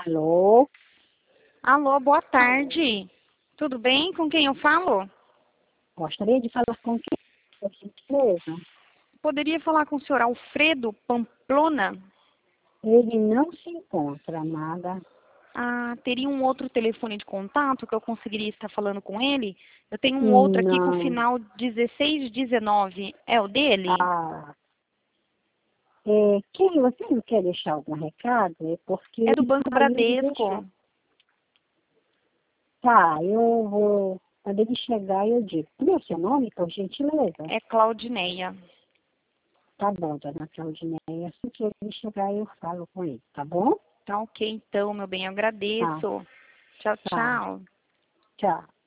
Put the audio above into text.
Alô? Alô, boa tarde. Tudo bem? Com quem eu falo? Gostaria de falar com quem? Por gentileza. Poderia falar com o senhor Alfredo Pamplona? Ele não se encontra, amada. Ah, teria um outro telefone de contato que eu conseguiria estar falando com ele? Eu tenho um outro aqui com o Não. final 1619. É o dele? Ah, quem você não quer deixar algum recado? É porque É do ele Banco saiu e deixou. Bradesco. Tá, eu vou. Quando ele chegar, eu digo. Como é o seu nome, por gentileza? É Claudineia. Tá bom, dona Claudineia. Assim que ele chegar, eu falo com ele, tá bom? Tá ok, então, meu bem, eu Tá, agradeço. Tchau, tá. tchau. Tchau.